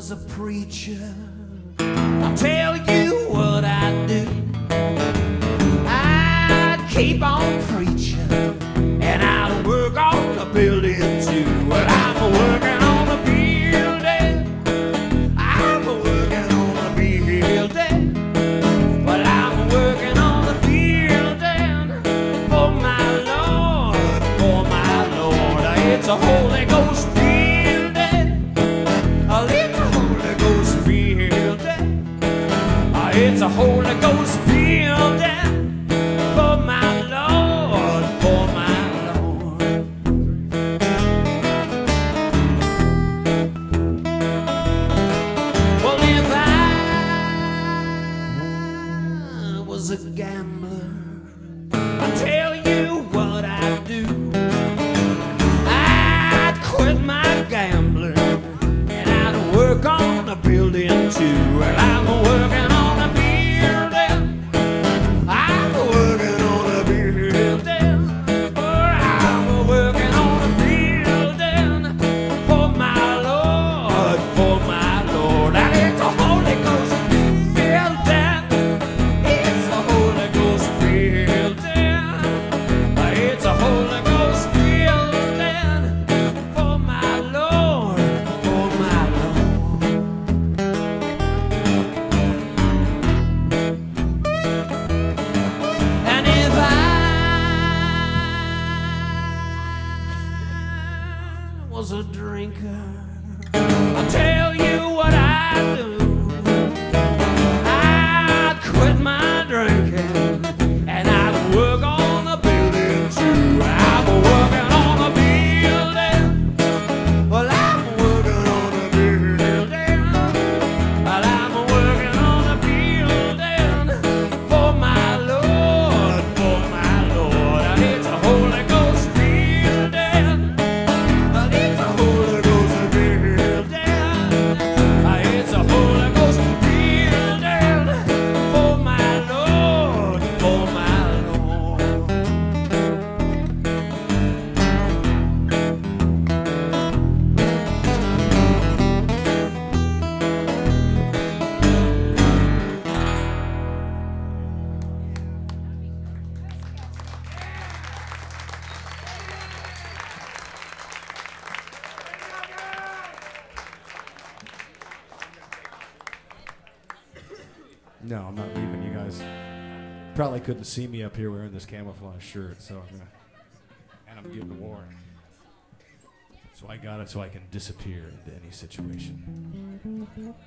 was a preacher, I'll tell you what I'd do. I'd keep on preaching, and I'd work on the building too. Well, I'm working on the building. I'm working on the building. Well, I'm working on the building for my Lord, for my Lord. It's a Holy Ghost building. It's a Holy Ghost building. It's a Holy Ghost building for my Lord, for my Lord. Well, if I was a gambler, I'll tell you what I'd do. I'd quit my gambling, and I'd work on the building too. Well, I'm working on the building. I'm working on the building. Oh, I'm working on the building for my Lord, for my Lord. And it's a Holy Ghost building. It's a Holy Ghost building. It's a Holy Ghost building for my Lord, for my Lord. And if I was a drinker, I'll tell you what I'd do. I'd quit my drinking, and I'd work on the building too. I'm working on the building. Well, I'm working on the building. Well, I'm working on the building for my Lord, for my Lord. And it's a Holy Ghost building. Well, it's a Holy Ghost building. It's a Holy Ghost building for my Lord, for my Lord. No, I'm not leaving you guys. Probably couldn't see me up here wearing this camouflage shirt, so I'm gonna, and I'm getting warm. So I got it so I can disappear into any situation.